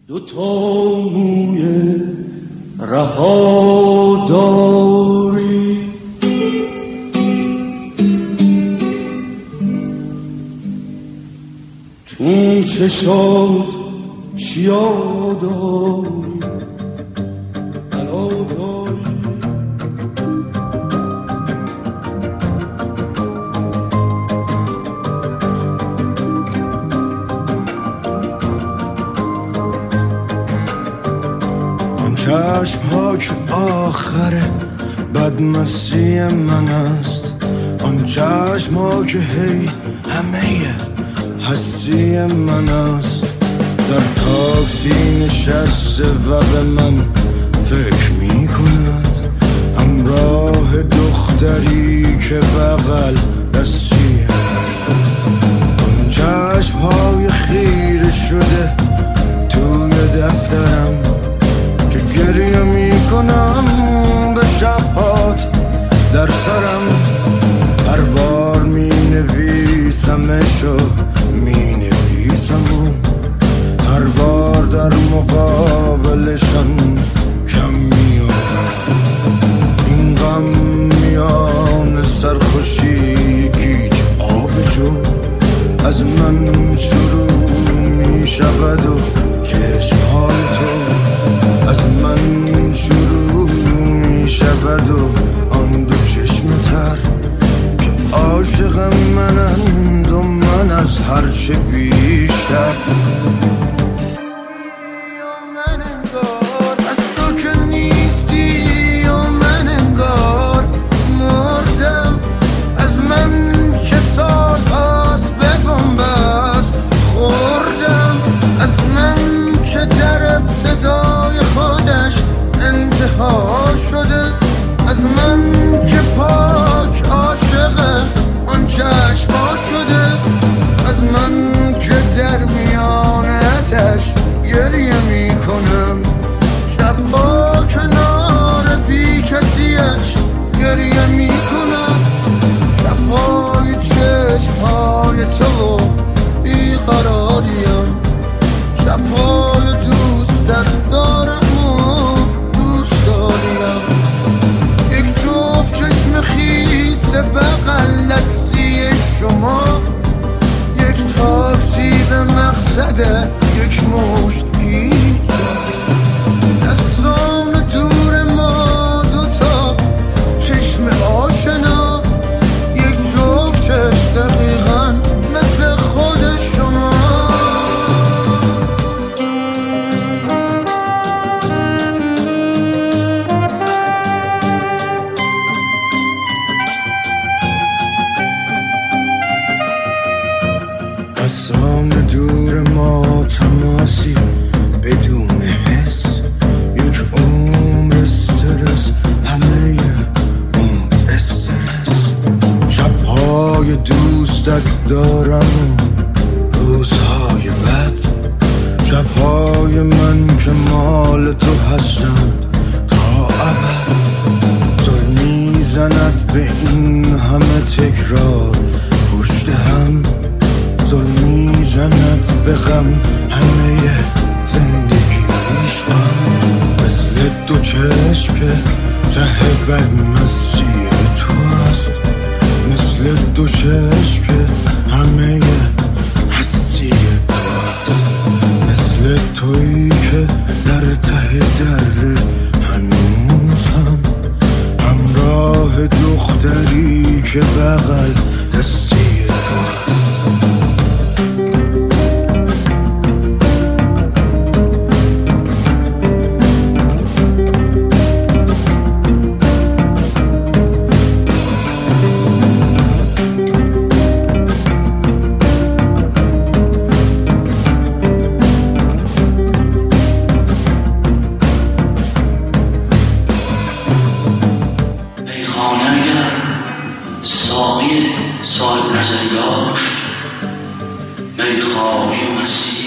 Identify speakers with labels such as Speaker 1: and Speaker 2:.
Speaker 1: دو تا موی رها داری، تو چشات چیا داری، بلا داری.
Speaker 2: آن چشم ها که آخره بدمستی من است، آن چشم ها که هی همه هستی من است. در تاکسی نشسته و به من فکر می کند، همراه دختری که بغل دستی من است. آن چشم های خیره شده توی دفترم که گریه می کنم به شبهات در سرم. هر بار می نویسمشو می نویسم و هر بار در مقابلشان کم می آورم. این غم میان سرخوشی گیج آب جو از من شروع می شود و چشمهای تو از من شروع می شود و آن دو چشم تر که عاشق منند و من از هرچه بیشتر. از تو که نیستی و من انگار مردم، از من که سال هاست به بنبست خوردم، از من که در ابتدای خودش انتها شده، از من که پاک عاشق آن چشما شده، از من که در میان آتش گریه می کنم، شبها کنار بی کسیش گریه می کنم، شبهای چشمهای تو بی قراریم، شبهای دوستت دارم و دوست داریم. یک جفت چشم خیس بغل دستی شما، یک تاکسی به مقصد یک مشت هیچ دستان دور ما دوتا چشم آشنا، یک جفت چشم دقیقا مثل خود شما. دستان دور ما تماسی بدون حس، یک عمر استرس، همه عمر استرس. شبهای دوستت دارم و روزهای بد، شبهای من که مال تو هستند تا ابد. زل میزند به این همه تکرار پشت هم، زل میزند به غم همه زندگی عشقم. مثل دو چشم که ته بدمستی تو است، مثل دو چشم که همه هستی تو است، مثل تویی که در ته در هنوزم، همراه دختری که بغل دستی تو است.
Speaker 1: ساقی صاحب نظری داشت، میخواری و مستی